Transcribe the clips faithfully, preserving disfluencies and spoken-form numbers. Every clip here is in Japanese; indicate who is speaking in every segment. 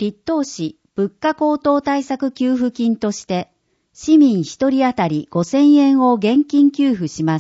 Speaker 1: 立東市物価高騰対策給付金として、市民一人当たりごせんえんを現金給付します。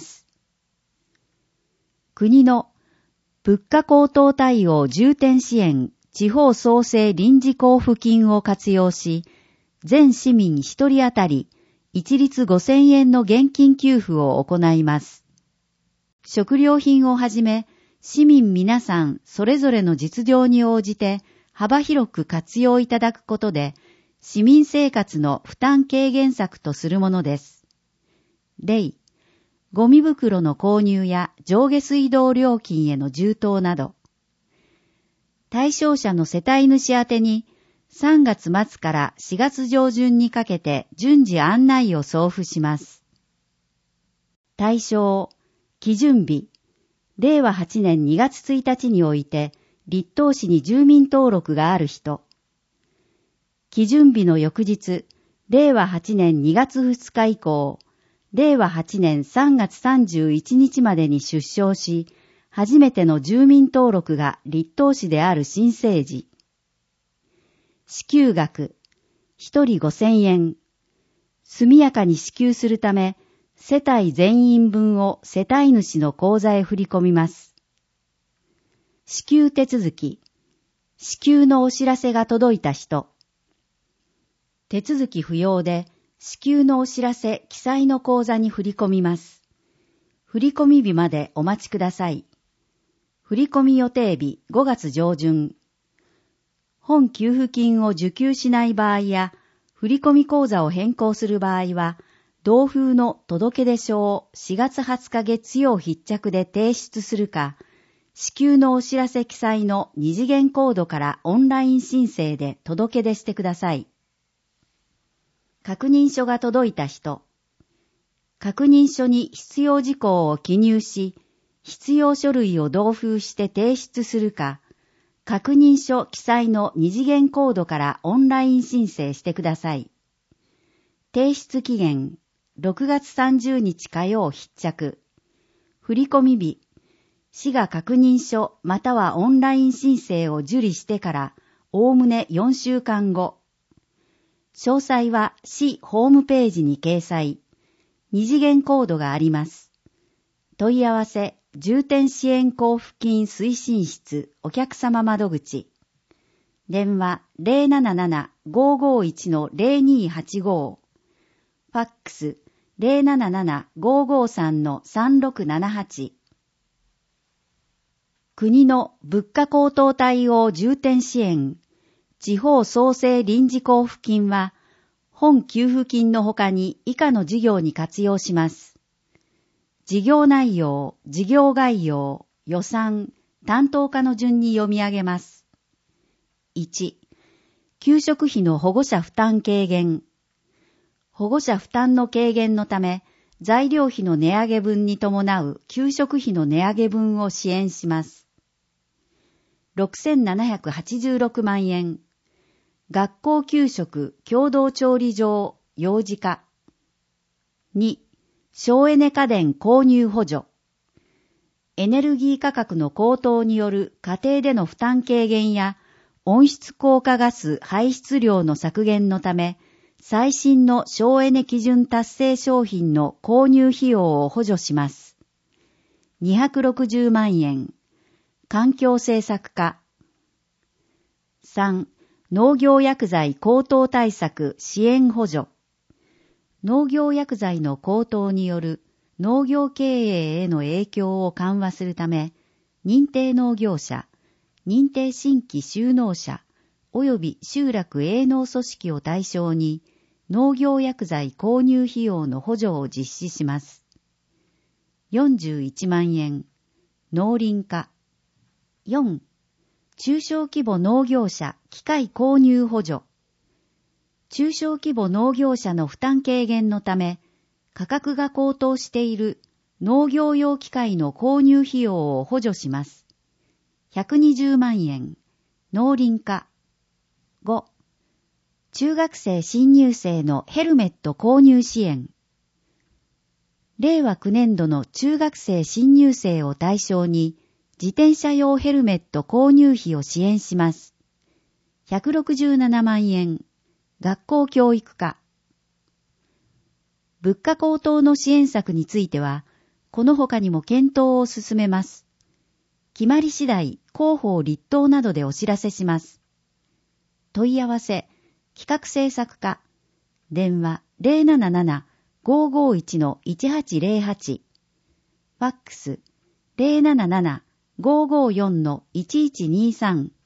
Speaker 1: 国の物価高騰対応重点支援地方創生臨時交付金を活用し、全市民一人当たり一律ごせんえんの現金給付を行います。食料品をはじめ、市民皆さんそれぞれの実情に応じて幅広く活用いただくことで、市民生活の負担軽減策とするものです。例、ゴミ袋の購入や上下水道料金への充当など、対象者の世帯主宛てにさんがつ末からしがつ上旬にかけて順次案内を送付します。対象、基準日、れいわはちねんにがつついたちにおいて、立東市に住民登録がある人。基準日の翌日、れいわはちねんにがつふつか以降、れいわはちねんさんがつさんじゅういちにちまでに出生し、初めての住民登録が立東市である新生児。支給額、一人ごせんえん。速やかに支給するため、世帯全員分を世帯主の口座へ振り込みます。支給手続き、支給のお知らせが届いた人。手続き不要で、支給のお知らせ記載の口座に振り込みます。振込日までお待ちください。振込予定日ごがつ上旬。本給付金を受給しない場合や、振込口座を変更する場合は、同封の届出書をしがつはつか月曜必着で提出するか、支給のお知らせ記載の二次元コードからオンライン申請で届出してください。確認書が届いた人。確認書に必要事項を記入し、必要書類を同封して提出するか、確認書記載の二次元コードからオンライン申請してください。提出期限、ろくがつさんじゅうにち火曜必着。振込日、市が確認書またはオンライン申請を受理してから、おおむねよんしゅうかんご。詳細は市ホームページに掲載。二次元コードがあります。問い合わせ、重点支援交付金推進室お客様窓口。電話 ゼロなななな ごーごーいち のゼロにーはちごー。ファックス ゼロなななな ごーごーさん のさんろくななはち。国の物価高騰対応重点支援地方創生臨時交付金は、本給付金の他に以下の事業に活用します。事業内容、事業概要、予算、担当課の順に読み上げます。いち、給食費の保護者負担軽減。保護者負担の軽減のため、材料費の値上げ分に伴う給食費の値上げ分を支援します。ろくせんななひゃくはちじゅうろくまんえん。学校給食共同調理場幼児化。に、省エネ家電購入補助。エネルギー価格の高騰による家庭での負担軽減や温室効果ガス排出量の削減のため、最新の省エネ基準達成商品の購入費用を補助します。にひゃくろくじゅうまんえん。環境政策課。さん、農業薬剤高騰対策支援補助。農業薬剤の高騰による農業経営への影響を緩和するため、認定農業者、認定新規就農者、及び集落営農組織を対象に、農業薬剤購入費用の補助を実施します。よんじゅういちまんえん。農林課。よん、中小規模農業者機械購入補助。中小規模農業者の負担軽減のため、価格が高騰している農業用機械の購入費用を補助します。ひゃくにじゅうまんえん。農林課。ご、中学生新入生のヘルメット購入支援。れいわきゅうねんどの中学生新入生を対象に、自転車用ヘルメット購入費を支援します。 ひゃくろくじゅうななまんえん、学校教育課。物価高騰の支援策については、この他にも検討を進めます。決まり次第、広報立党などでお知らせします。問い合わせ、企画制作課、電話 ゼロなななな ごーごーいち のいちはちゼロはち、ファックス ゼロなななな ごーごーよん のいちいちにさん